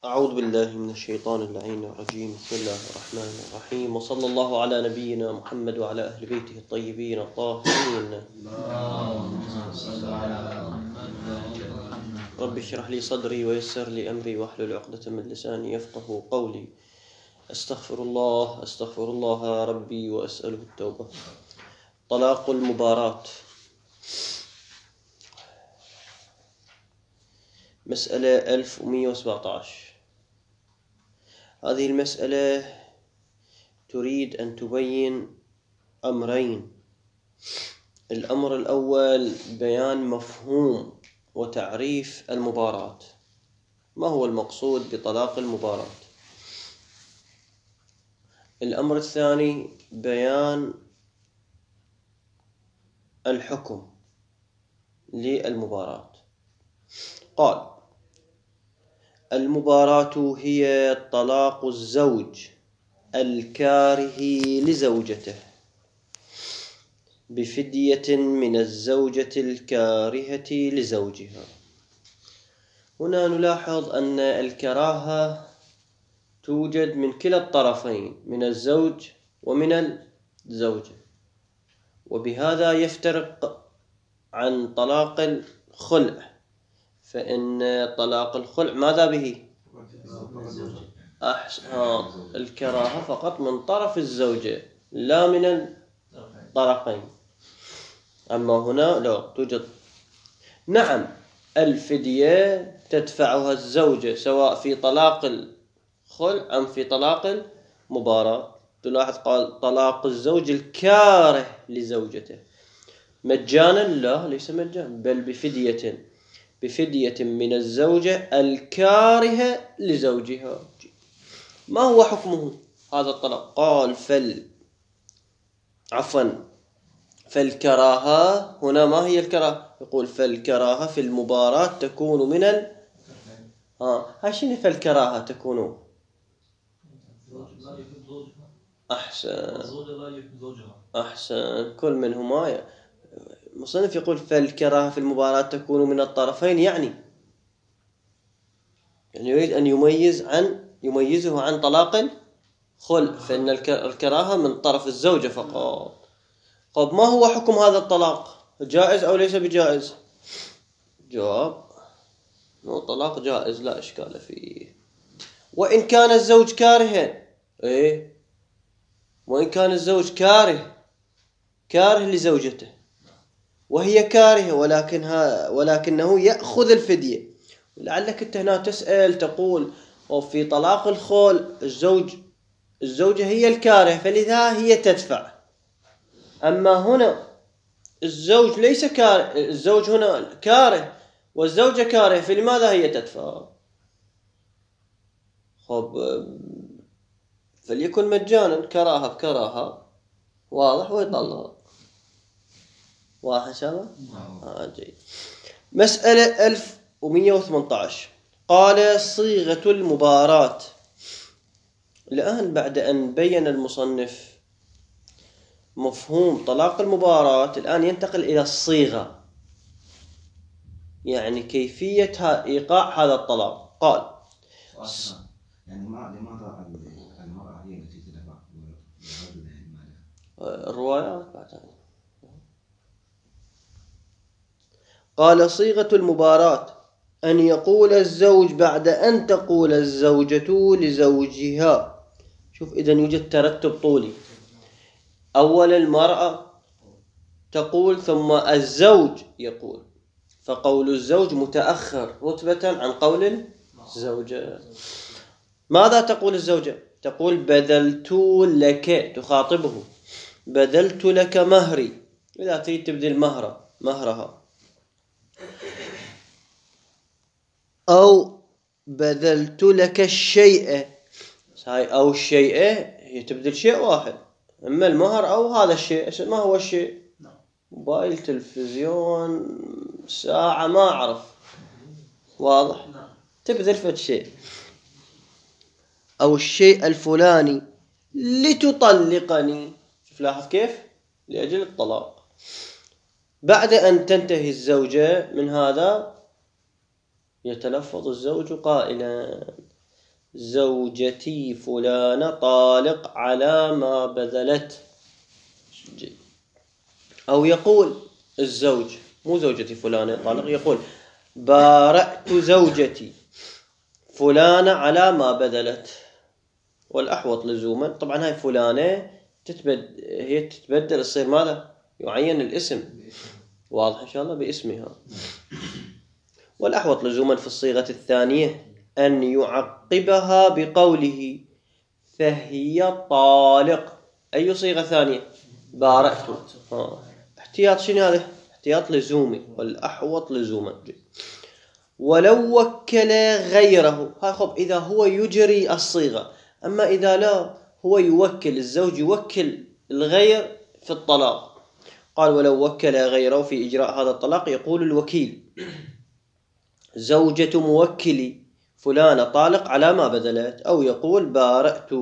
أعوذ بالله من الشيطان اللعين الرجيم. بسم الله الرحمن الرحيم، وصلى الله على نبينا محمد وعلى أهل بيته الطيبين الطاهرين. رب اشرح لي صدري ويسر لي أمري واحلل عقدة من لساني يفقه قولي. أستغفر الله ربي وأسأله التوبة. طلاق المباراة. مسألة 1117. هذه المسألة تريد أن تبين أمرين. الأمر الأول بيان مفهوم وتعريف المباراة، ما هو المقصود بطلاق المباراة. الأمر الثاني بيان الحكم للمباراة. قال: المباراة هي طلاق الزوج الكاره لزوجته بفدية من الزوجة الكارهة لزوجها. هنا نلاحظ أن الكراهة توجد من كلا الطرفين، من الزوج ومن الزوجة، وبهذا يفترق عن طلاق الخلع، فإن طلاق الخلع ماذا به؟ الكراهة فقط من طرف الزوجة لا من الطرفين. أما هنا لا توجد. نعم، الفدية تدفعها الزوجة سواء في طلاق الخلع أم في طلاق المباراة. تلاحظ قال طلاق الزوج الكاره لزوجته مجانا؟ لا، ليس مجانا، بل بفدية من الزوجة الكارهة لزوجها. ما هو حكمه هذا الطلاق؟ قال فالكراهة هنا ما هي الكراهة؟ يقول فالكراهة في المباراة تكون من هاشين فالكراهة تكون أحسن كل منهما. مصنف يقول فالكراهة في المباراة تكون من الطرفين، يعني يريد أن يميزه عن طلاق الخلع، فإن الكراهة من طرف الزوجة فقط. طب ما هو حكم هذا الطلاق؟ جائز أو ليس بجائز؟ جواب: طلاق جائز لا إشكال فيه، وإن كان الزوج كارها. وإن كان الزوج كاره لزوجته وهي كارهة، ولكنه يأخذ الفدية. لعلك أنت هنا تسأل تقول وفي طلاق الخلع الزوجة هي الكارهة فلذا هي تدفع، أما هنا الزوج ليس كاره، الزوج هنا كاره والزوجة كاره، فلماذا هي تدفع؟ فليكن مجانا، كراهة بكراهة، واضح، ويطلق. واضح إن شاء الله؟ جيد. مسألة 1118. قال: صيغة المباراة. الآن بعد أن بين المصنف مفهوم طلاق المباراة، الآن ينتقل إلى الصيغة، يعني كيفية إيقاع هذا الطلاق. قال: يعني لماذا المرأة هي التي تدفع والرجل مالها؟ الروايات بعدين. قال: صيغة المباراة أن يقول الزوج بعد أن تقول الزوجة لزوجها. شوف، إذا يوجد ترتب طولي. أول المرأة تقول ثم الزوج يقول، فقول الزوج متأخر رتبة عن قول الزوجة. ماذا تقول الزوجة؟ تقول: بذلت لك، تخاطبه، بذلت لك مهري، إذا تريد تبذل مهرها، أو بذلت لك الشيء. أو الشيء هي تبذل شيء واحد، إما المهر أو هذا الشيء. ما هو الشيء؟ موبايل، تلفزيون، ساعة، ما أعرف. واضح؟ تبذل فد شيء. أو الشيء الفلاني لتطلقني. شوف، لاحظ كيف؟ لأجل الطلاق. بعد أن تنتهي الزوجة من هذا يتلفظ الزوج قائلا: زوجتي فلانة طالق على ما بذلت. أو يقول الزوج، مو زوجتي فلانة طالق، يقول بارأت زوجتي فلانة على ما بذلت. والأحوط لزوما، طبعا هاي فلانة هي تتبدل، تصير ماذا؟ يعين الاسم، واضح إن شاء الله، باسمها. والأحوط لزوما في الصيغة الثانية أن يعقبها بقوله فهي طالق. أي صيغة ثانية؟ بارأت. احتياط شنو هذا؟ احتياط لزومي، والأحوط لزوما. ولو وكل غيره، هاي خب إذا هو يجري الصيغة. أما إذا لا، هو يوكل، الزوج يوكل الغير في الطلاق. قال ولو وكل غيره في إجراء هذا الطلاق، يقول الوكيل زوجة موكلي فلانة طالق على ما بذلت. أو يقول بارأت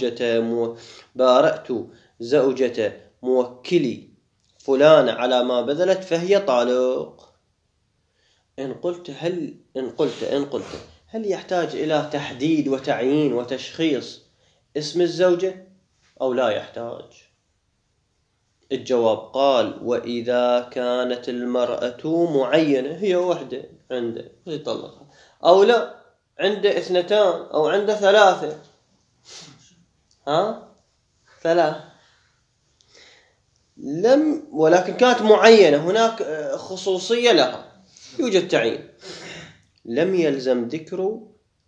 زوجة موكلي فلانة على ما بذلت فهي طالق. إن قلت هل يحتاج إلى تحديد وتعيين وتشخيص اسم الزوجة أو لا يحتاج؟ الجواب قال وإذا كانت المرأة معينة، هي وحدة عنده يطلقها، أو لا عنده 2 أو عنده 3، ولكن كانت معينة، هناك خصوصية لها، يوجد تعيين، لم يلزم ذكر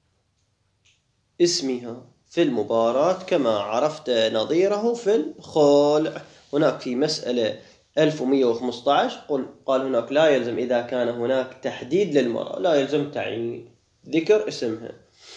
اسمها في المباراة كما عرفت نظيره في الخلع. هناك في مسألة 1115 قال هناك لا يلزم إذا كان هناك تحديد للمرأة، لا يلزم تعيين ذكر اسمها.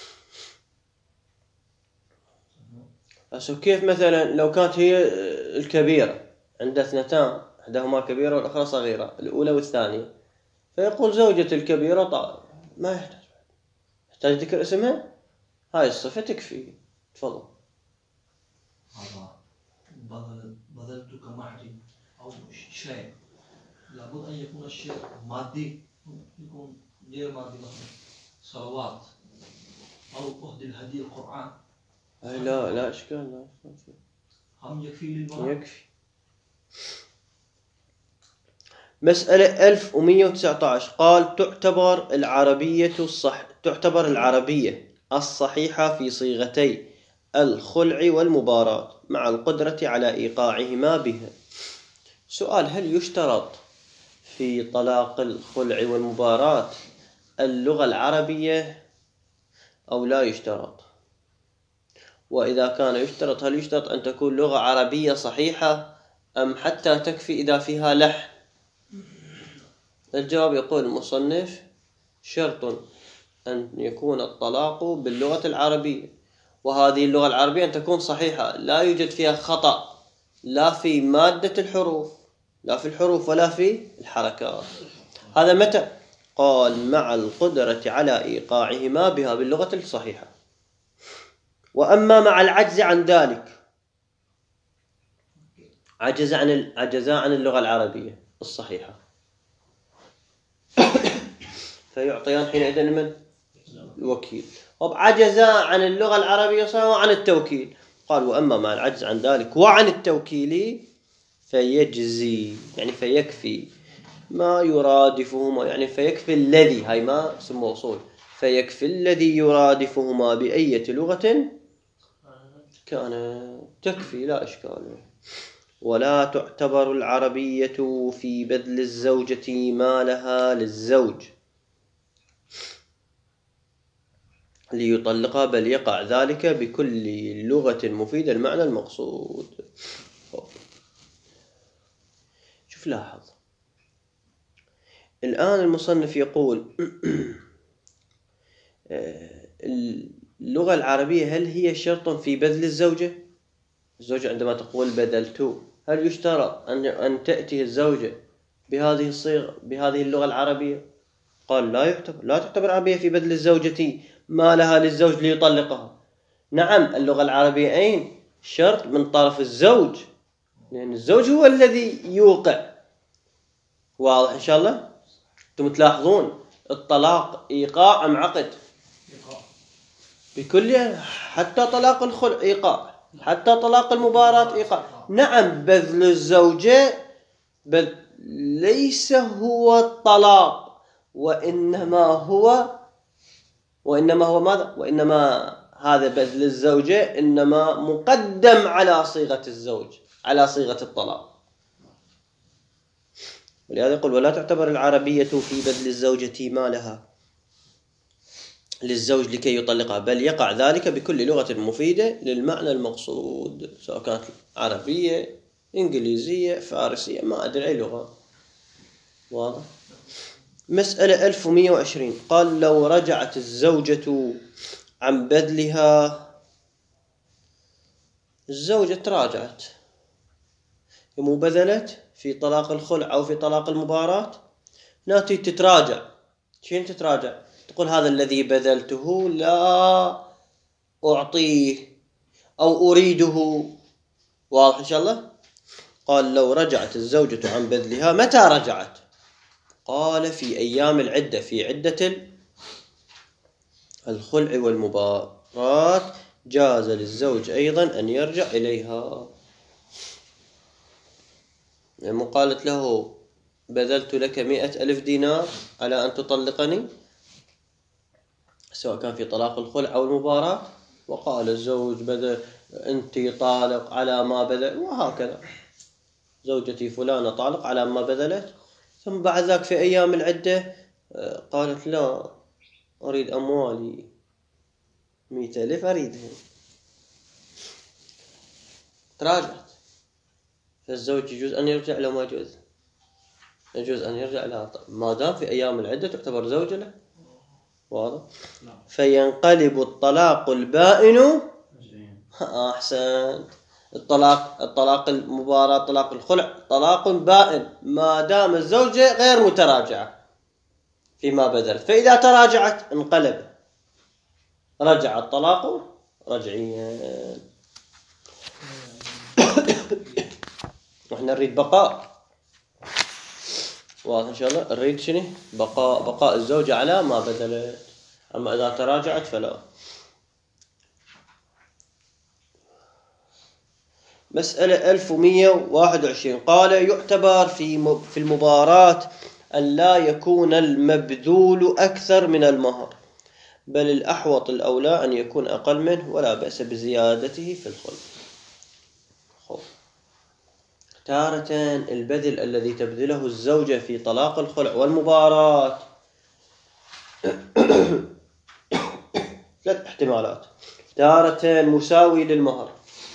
كيف مثلا لو كانت هي الكبيرة عندها 2، إحداهما كبيرة والأخرى صغيرة، الأولى والثانية، فيقول زوجة الكبيرة طالق، ما يحتاج ذكر اسمها، هاي الصفة تكفي. تفضل. بذلتك مهري أو شيء، لابد أن يكون الشيء مادي، يكون غير مادي، مثلا صلوات أو أهدي الهدية القرآن. لا إشكال، لا هم يكفي للمرأة؟ يكفي. مسألة 1119 قال تعتبر العربية الصحيحة في صيغتي الخلع والمباراة مع القدرة على إيقاعهما بها. سؤال: هل يشترط في طلاق الخلع والمباراة اللغة العربية أو لا يشترط؟ وإذا كان يشترط، هل يشترط أن تكون لغة عربية صحيحة أم حتى تكفي إذا فيها لحن؟ الجواب يقول المصنف شرط أن يكون الطلاق باللغة العربية، وهذه اللغة العربية أن تكون صحيحة، لا يوجد فيها خطأ، لا في مادة الحروف، لا في الحروف ولا في الحركات. هذا متى؟ قال مع القدرة على إيقاعهما بها باللغة الصحيحة. وأما مع العجز عن ذلك، عجز عن اللغة العربية الصحيحة، فيعطيان حينئذ من؟ الوكيل. عجز عن اللغة العربية الصحيحة وعن التوكيل. قال وأما مع العجز عن ذلك وعن التوكيل فيجزي، يعني فيكفي ما يرادفهما، يعني فيكفي الذي، هاي ما اسم موصول، فيكفي الذي يرادفهما بأية لغة كان، تكفي لا إشكال. ولا تعتبر العربية في بذل الزوجة مالها للزوج ليطلقها، بل يقع ذلك بكل لغة مفيدة المعنى المقصود. شوف لاحظ، الآن المصنف يقول اللغة العربية هل هي شرط في بذل الزوجة عندما تقول بذلت، هل يشترط أن تأتي الزوجة بهذه الصيغة بهذه اللغة العربية؟ قال لا تعتبر عربية في بذل الزوجة ما لها للزوج ليطلقها. نعم، اللغة العربية أين شرط من طرف الزوج، لأن الزوج هو الذي يوقع. واضح إن شاء الله؟ أنتم تلاحظون الطلاق إيقاع أم عقد؟ بكل، حتى طلاق الخلع إيقاع، حتى طلاق المباراة إيقاع. نعم، بذل الزوجة ليس هو الطلاق، وإنما هو ماذا؟ وإنما هذا بذل الزوجة إنما مقدم على صيغة الزوج، على صيغة الطلاق. ولهذا يقول: ولا تعتبر العربية في بذل الزوجة ما لها للزوج لكي يطلقها، بل يقع ذلك بكل لغة مفيدة للمعنى المقصود، سواء كانت عربية، إنجليزية، فارسية، ما أدري أي لغة. واضح؟ مسألة 1120 قال: لو رجعت الزوجة عن بذلها، الزوجة تراجعت، مو بذلت في طلاق الخلع أو في طلاق المباراة، ناتي تتراجع. شين تتراجع؟ تقول: هذا الذي بذلته لا أعطيه أو أريده. واضح إن شاء الله؟ قال: لو رجعت الزوجة عن بذلها، متى رجعت؟ قال: في أيام العدة، في عدة الخلع والمباراة، جاز للزوج أيضا أن يرجع إليها. يعني قالت له: بذلت لك 100,000 دينار على أن تطلقني، سواء كان في طلاق الخلع أو المباراة، وقال الزوج: أنت طالق على ما بذل، وهكذا زوجتي فلانة طالق على ما بذلت. ثم بعد ذلك في أيام العدة قالت: لا أريد أموالي، 100,000 أريدها. تراجعت. فالزوج يجوز أن يرجع له؟ ما يجوز؟ يجوز أن يرجع لها ما دام في أيام العدة تعتبر زوجة له. واضح؟ فينقلب الطلاق البائن. أحسن. الطلاق المباراة، طلاق الخلع، طلاق بائن ما دام الزوجة غير متراجعة فيما بذلت. فإذا تراجعت انقلب، رجع الطلاق رجعيا. وإحنا نريد بقاء. واضح إن شاء الله؟ نريد شنو؟ بقاء الزوجة على ما بذلت. أما إذا تراجعت فلا. مسألة 1121 قال: يعتبر في المباراة أن لا يكون المبذول أكثر من المهر، بل الأحوط الأولى أن يكون أقل منه، ولا بأس بزيادته في الخلع. تارة البذل الذي تبذله الزوجة في طلاق الخلع والمباراة 3 احتمالات: تارة مساوي للمهر،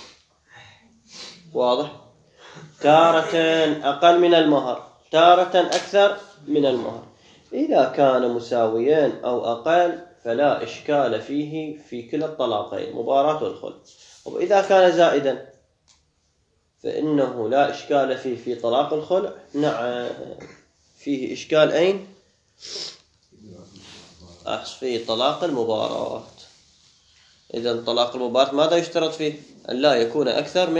واضح؟ تارة أقل من المهر، تارة أكثر من المهر. إذا كان مساويين أو أقل فلا إشكال فيه في كلا الطلاقين، مباراة والخلع. وإذا كان زائدا فإنه لا إشكال فيه في طلاق الخلع. نعم، فيه إشكال أين؟ في طلاق المباراة. إذن طلاق المباراة ماذا يشترط فيه؟ أن لا يكون أكثر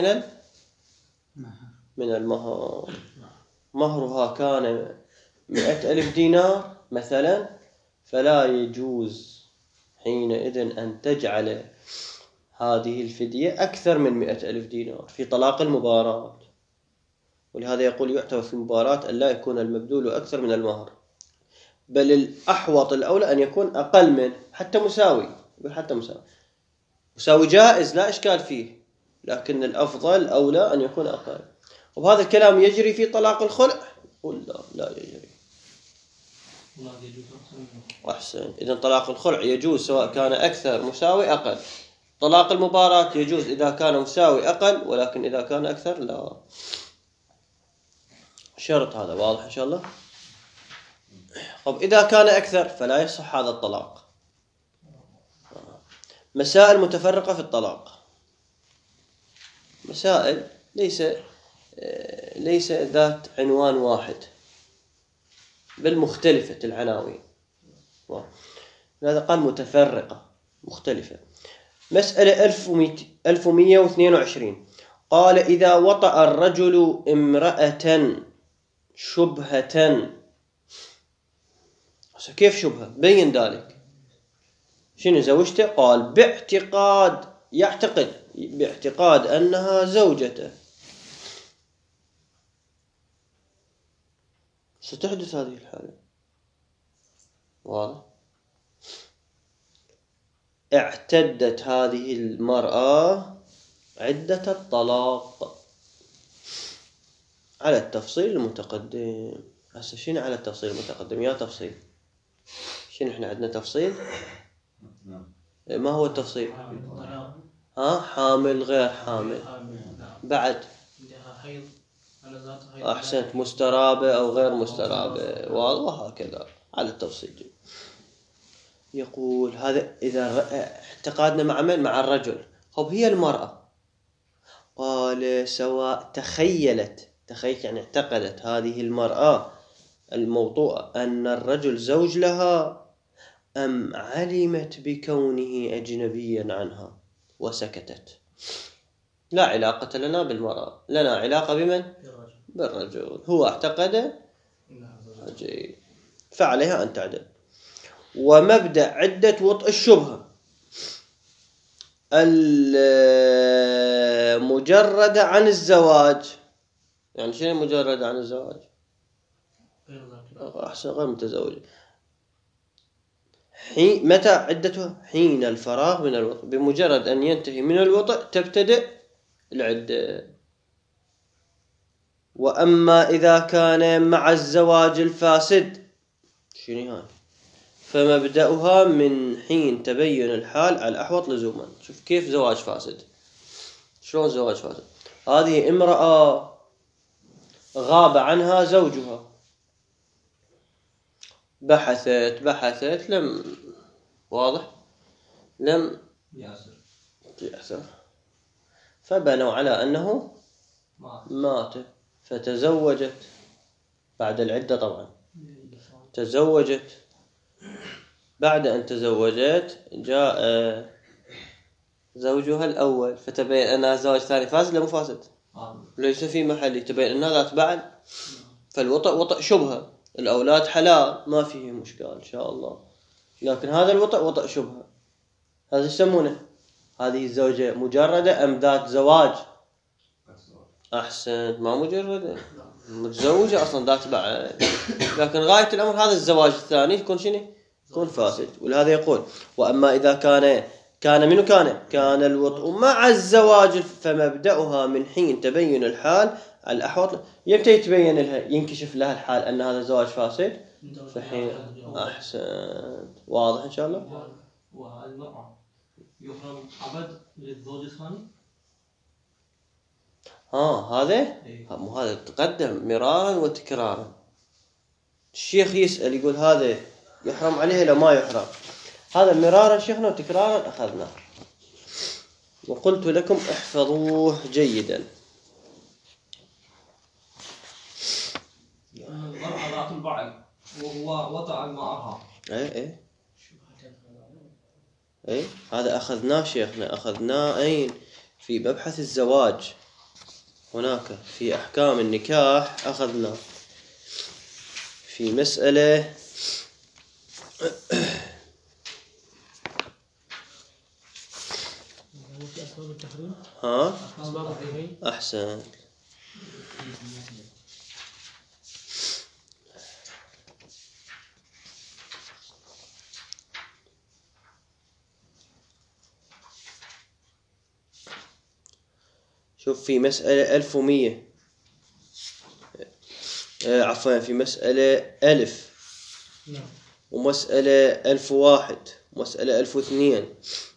من المهر. مهرها كان 100,000 دينار مثلا، فلا يجوز حينئذ أن تجعل هذه الفدية أكثر من 100,000 دينار في طلاق المباراة. ولهذا يقول: يعتبر في المباراة أن لا يكون المبذول أكثر من المهر، بل الأحوط الأولى أن يكون أقل منه، حتى مساوي. حتى مساوي جائز لا إشكال فيه، لكن الأفضل الأولى أن يكون أقل. وهذا الكلام يجري في طلاق الخلع؟ قل لا يجري. أحسن. إذن طلاق الخلع يجوز سواء كان أكثر مساوي أقل. طلاق المباراة يجوز إذا كان مساوي أقل، ولكن إذا كان أكثر لا. شرط هذا واضح إن شاء الله؟ طب إذا كان أكثر فلا يصح هذا الطلاق. مسائل متفرقة في الطلاق، مسائل ليس ذات عنوان واحد، بل مختلفة العناوين. هذا قال متفرقة مختلفة. مسألة 1122 قال: إذا وطأ الرجل امرأة شبهة. كيف شبهة؟ بين ذلك. شنو زوجته؟ قال باعتقاد أنها زوجته. ستحدث هذه الحالة. واضح؟ اعتدت هذه المرأة عدة الطلاق على التفصيل المتقدم. هسه شنو على التفصيل المتقدم؟ يا تفصيل شنو احنا عندنا تفصيل؟ ما هو التفصيل؟ حامل غير حامل، بعد أحسنت، مسترابة أو غير مسترابة، وهكذا على التفصيل. يقول هذا إذا اعتقادنا مع من؟ مع الرجل. طب هي المرأة، قال سواء تخيل يعني اعتقدت هذه المرأة الموطوءة أن الرجل زوج لها، أم علمت بكونه أجنبيا عنها وسكتت. لا علاقة لنا بالمرأة، لنا علاقة بمن؟ بالرجل. هو اعتقد جيد، فعليها أن تعدل. ومبدأ عدة وطء الشبهة المجردة عن الزواج. يعني شنو مجردة عن الزواج؟ أحسن، غير متزوجة. متى عدتها؟ حين الفراغ من الوطء. بمجرد أن ينتهي من الوطء تبتدئ العدة. وأما إذا كان مع الزواج الفاسد شنو هاي؟ فمبدأها من حين تبين الحال الأحوط لزوما. شوف كيف زواج فاسد، شلون زواج فاسد؟ هذه امرأة غاب عنها زوجها، بحثت لم، واضح، لم يأسر، فبنوا على أنه مات، فتزوجت بعد العدة. طبعا تزوجت، بعد أن تزوجت جاء زوجها الأول فتبين أنها زواج ثاني فاسد ولا مو فاسد؟ ليس في محل، تبين أنها ذات بعل، فالوطأ وطأ شبهة. الأولاد حلال ما فيه مشكلة إن شاء الله، لكن هذا الوطأ وطأ شبهة. هذا يسمونه هذه الزوجة مجردة أم ذات زواج؟ أحسن، ما مجردة، متزوجة أصلا ذات بعل، لكن غاية الأمر هذا الزواج الثاني يكون شنو؟ يكون فاسد. ولهذا يقول وأما إذا كان الوطء مع الزواج فمبدأها من حين تبين الحال الأحوط. يمتى يتبين لها، ينكشف لها الحال أن هذا الزواج فاسد؟ فحين. أحسن، واضح إن شاء الله. والمرأة يحرم أبد للزوج الثاني. هذا تقدم مرارا وتكرارا. الشيخ يسأل يقول هذا يحرم عليه لو ما يحرم. هذا مرارا شيخنا وتكرارا أخذناه، وقلت لكم احفظوه جيدا. المرأة ذات البعل وهو وضع معها. ايه هذا أخذناه شيخنا، أخذناه أين؟ في مبحث الزواج، هناك في أحكام النكاح أخذناه في مسألة أسباب التحريم. أحسن. شوف في مسألة 1100 عفوا في مسألة 1000 ومسألة 1001 ومسألة 1002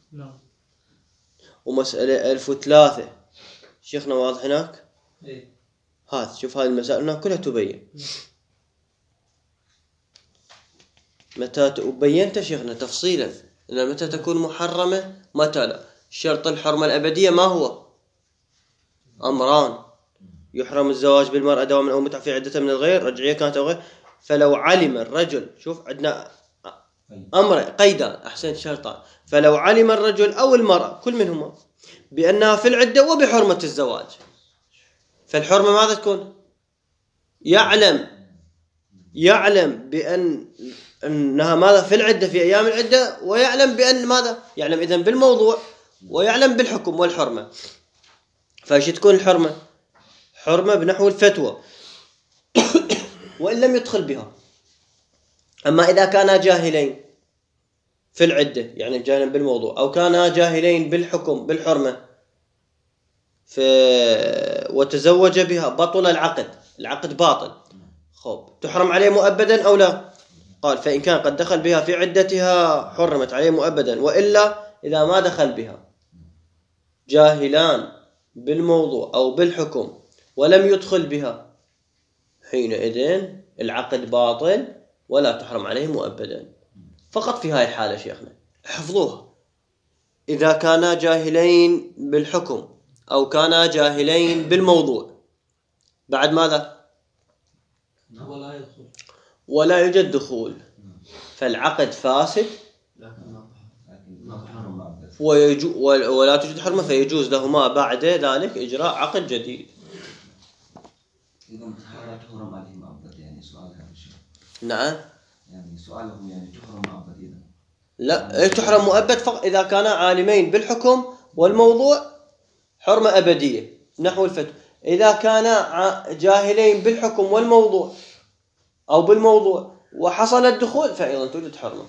ومسألة 1003. شيخنا واضح هناك؟ هذا شوف هذه المسائل هناك كلها تبين. متى بينت شيخنا تفصيلا إن متى تكون محرمة متى لا. شرط الحرمة الأبدية ما هو؟ أمران: يحرم الزواج بالمرأة دواما أو متعة في عدة من الغير، رجعية كانت أو غير. فلو علم الرجل، شوف عندنا أمر قيدان، أحسن شرطان. فلو علم الرجل أو المرأة كل منهما بأنها في العدة وبحرمة الزواج، فالحرمة ماذا تكون؟ يعلم بأن أنها ماذا في العدة في أيام العدة، ويعلم بأن ماذا يعلم إذن بالموضوع ويعلم بالحكم والحرمة. فايش تكون الحرمة؟ حرمة بنحو الفتوى وإن لم يدخل بها. أما إذا كانا جاهلين في العدة يعني جاهلين بالموضوع، أو كانا جاهلين بالحكم بالحرمة وتزوج بها بطل العقد باطل، خب تحرم عليه مؤبدا أو لا؟ قال فإن كان قد دخل بها في عدتها حرمت عليه مؤبدا، وإلا إذا ما دخل بها جاهلان بالموضوع أو بالحكم ولم يدخل بها، حينئذ العقد باطل ولا تحرم عليه مؤبدا. فقط في هاي الحالة شيخنا حفظوها، إذا كانا جاهلين بالحكم أو كانا جاهلين بالموضوع، بعد ماذا؟ ولا يوجد دخول، فالعقد فاسد ولا توجد حرمة، فيجوز لهما بعد ذلك إجراء عقد جديد. إذا تحرم عليه مؤبد، يعني سؤال هذا الشيء. نعم. يعني سؤالهم يعني تحرم مؤبد إذا. لا تحرم مؤبد فقط إذا كانا عالمين بالحكم والموضوع حرمة أبدية نحو الفتوى. إذا كانا جاهلين بالحكم والموضوع أو بالموضوع وحصل الدخول فأيضا توجد حرمة.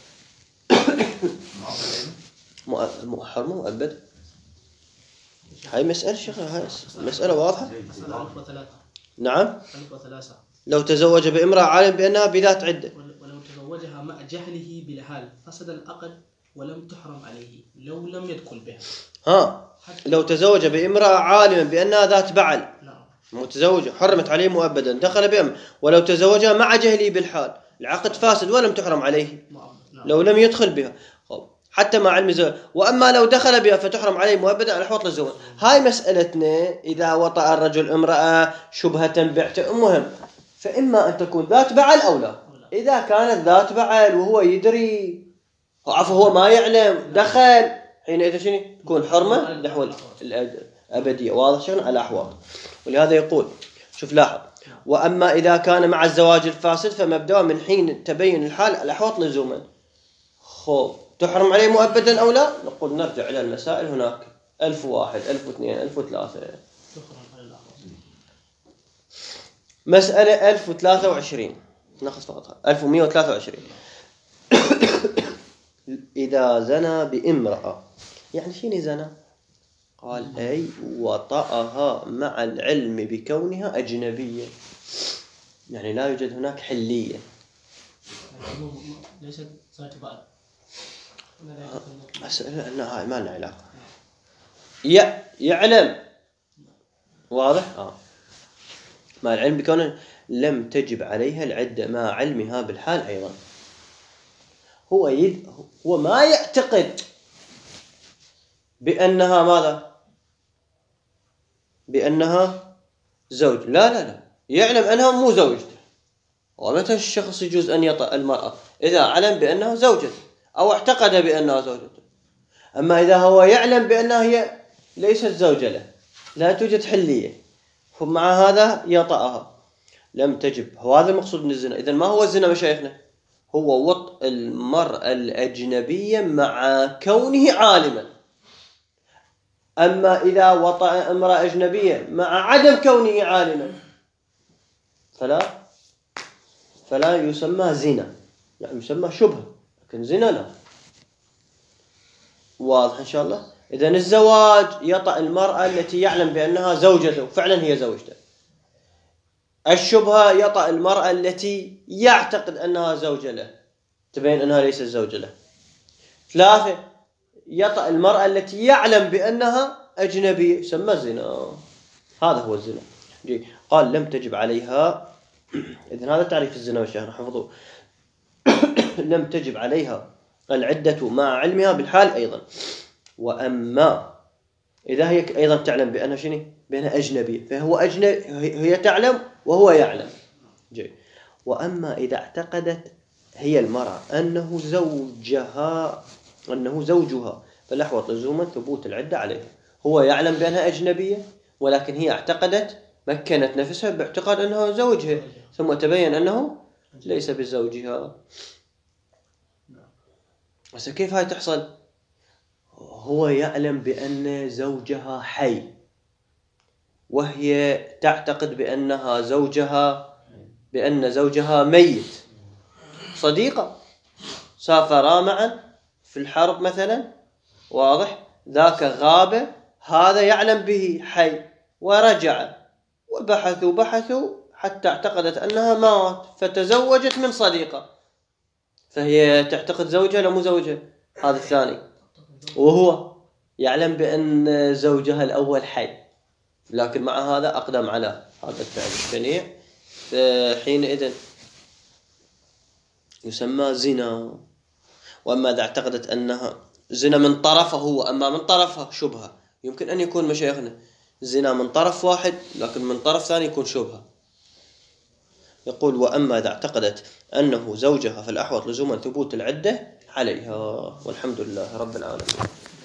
حرمة مؤبد. هاي مسألة شيخ، هاي مسألة واضحة. نعم. لو تزوج بامرأة عالم بأنها بذات عدة، ولو تزوجها مع جهله بالحال فسد العقد ولم تحرم عليه لو لم يدخل بها. لو تزوج بامرأة عالما بأنها ذات بعل متزوجة حرمت عليه مؤبدا، دخل بها ولو تزوجها مع جهله بالحال العقد فاسد ولم تحرم عليه لو لم يدخل بها، حتى مع علم الزواج. وأما لو دخل بها فتحرم عليه مؤبدا على حوط الزواج. هاي مسألتنا إذا وطأ الرجل امرأة شبهة مهم، فإما أن تكون ذات بعل أو لا. إذا كانت ذات بعل وهو يدري هو ما يعلم دخل، حينئذ شنو تكون حرمة نحو الأبدية. واضح شنو على الأحوال. ولهذا يقول شوف لاحظ، وأما إذا كان مع الزواج الفاسد فمبدأ من حين تبين الحال الأحوط لزوما. تحرم عليه مؤبدا أو لا؟ نقول نرجع إلى المسائل هناك 1001 1002 1003. مسألة 1023 ناخذ فقط 1123. إذا زنى بامرأة، يعني شنو زنى؟ قال أي وطأها مع العلم بكونها أجنبية، يعني لا يوجد هناك حلية، ليست ذات بعل. لا ما لنا علاقة. يعلم واضح. مع العلم بكونه لم تجب عليها العدة مع علمها بالحال أيضا. هو ما يعتقد بأنها ماذا؟ بأنها زوج. لا يعلم أنها مو زوجته. ومتى الشخص يجوز أن يطأ المرأة؟ إذا علم بأنها زوجته أو اعتقد بأنها زوجته. أما إذا هو يعلم بأنها هي ليست زوجة له، لا توجد حلية، فمع هذا يطأها لم تجب. هو هذا المقصود من الزنا. إذن ما هو الزنا مشايخنا؟ هو وطء المرأة الأجنبية مع كونه عالما. أما إذا وطأ امرأة أجنبية مع عدم كونه عالما فلا يسمى زنا، يعني يسمى شبهة، لكن زنا لا. واضح إن شاء الله. إذن الزواج يطأ المرأة التي يعلم بأنها زوجته فعلا هي زوجته. الشبهة يطأ المرأة التي يعتقد أنها زوجة له تبين أنها ليست زوجة له. 3 يطأ المرأة التي يعلم بأنها أجنبية، يسمى زنا. هذا هو الزنا. قال لم تجب عليها. إذن هذا تعريف الزنا والشهر حفظوه. لم تجب عليها العدة مع علمها بالحال أيضا. وأما إذا هي أيضا تعلم بأنها شنو؟ بأنها أجنبية، فهو هي تعلم وهو يعلم. وأما إذا اعتقدت هي المرأة أنه زوجها فالأحوط لزوما ثبوت العدة عليها. هو يعلم بأنها أجنبية، ولكن هي اعتقدت مكنت نفسها باعتقاد أنه زوجها، ثم تبين أنه ليس بزوجها. بس كيف هاي تحصل؟ هو يعلم بأن زوجها حي، وهي تعتقد بأن زوجها ميت. صديقة سافرا معا في الحرب مثلا، واضح، ذاك غاب، هذا يعلم به حي، ورجع وبحثوا حتى اعتقدت أنها مات، فتزوجت من صديقة. فهي تعتقد زوجها، لا مو زوجها، هذا الثاني، وهو يعلم بأن زوجها الأول حي، لكن مع هذا أقدم على هذا الفعل الشنيع. حينئذ يسمى زنا. وأما إذا اعتقدت أنها زنا من طرفه هو، أما من طرفها شبهة، يمكن أن يكون مشايخنا زنا من طرف واحد، لكن من طرف ثاني يكون شبهة. يقول: وأما إذا اعتقدت أنه زوجها فالأحوط لزوما ثبوت العدة عليها. والحمد لله رب العالمين.